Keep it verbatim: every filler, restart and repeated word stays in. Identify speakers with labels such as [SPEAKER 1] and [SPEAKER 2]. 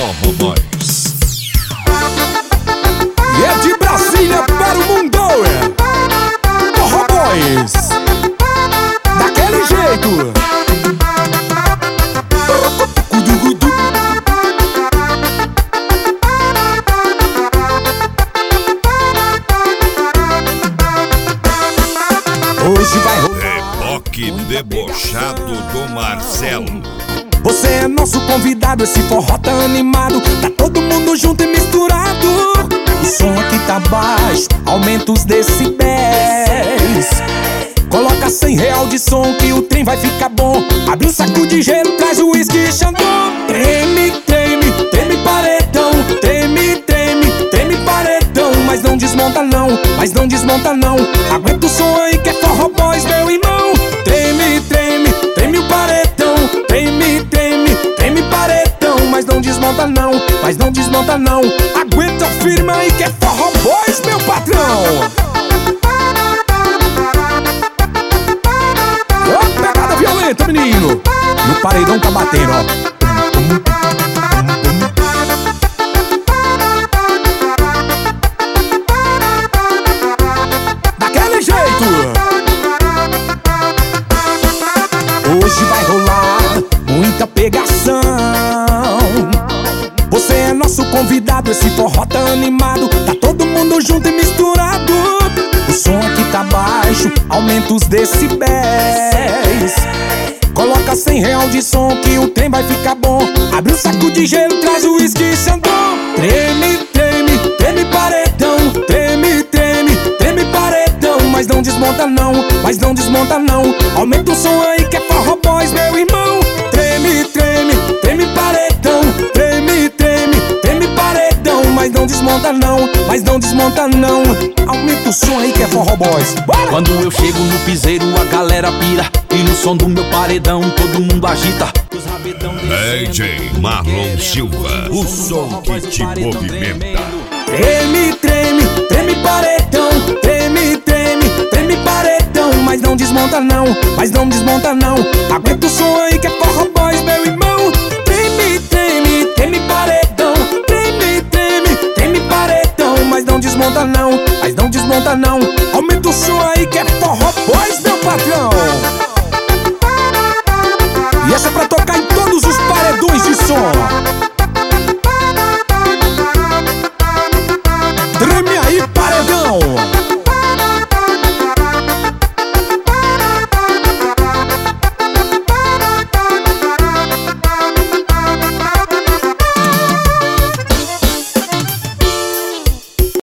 [SPEAKER 1] Forró Boys.
[SPEAKER 2] E é de Brasília para o mundo, é Forró Boys. Daquele jeito. Hoje vai rolar
[SPEAKER 1] Reboque debochado do Marcelo.
[SPEAKER 2] Você é nosso convidado, esse forró tá animado. Tá todo mundo junto e misturado. O som aqui tá baixo, aumenta os decibéis. Coloca cem real de som que o trem vai ficar bom. Abre um saco de gelo, traz o uísque e xandão. Treme, treme, treme paredão. Treme, treme, treme paredão. Mas não desmonta não, mas não desmonta não. Aguenta o som aí que é Forró Boys, meu irmão. Treme, treme, treme o paredão. Treme, treme, treme paredão. Mas não desmonta não, mas não desmonta não. Aguenta firme aí que é Forró Boys, meu patrão. Ó, pegada violenta, menino. E o paredão tá batendo, ó. Daquele jeito. Hoje vai rolar muita pegação. Você é nosso convidado, esse forró tá animado. Tá todo mundo junto e misturado. O som aqui tá baixo, aumenta os decibéis. Coloca cem real de som que o trem vai ficar bom. Abre um saco de gelo, traz o uísque e xandão. Treme, treme, treme paredão. Treme, treme, treme paredão. Mas não desmonta não, mas não desmonta não. Aumenta o som aí que é Forró Boys, meu irmão. Treme, treme, treme paredão. Treme, treme, treme paredão. Mas não desmonta não, mas não desmonta não. Aumenta o som aí que é Forró Boys. Bora!
[SPEAKER 3] Quando eu chego no piseiro a galera pira. E no som do meu paredão todo mundo agita. Os rabetão
[SPEAKER 1] D J Marlon Silva, o som que te movimenta.
[SPEAKER 2] Treme, treme, treme paredão. Treme, treme, treme paredão. Mas não desmonta não, mas não desmonta não. Aguenta o som aí que é Forró Boys, meu irmão.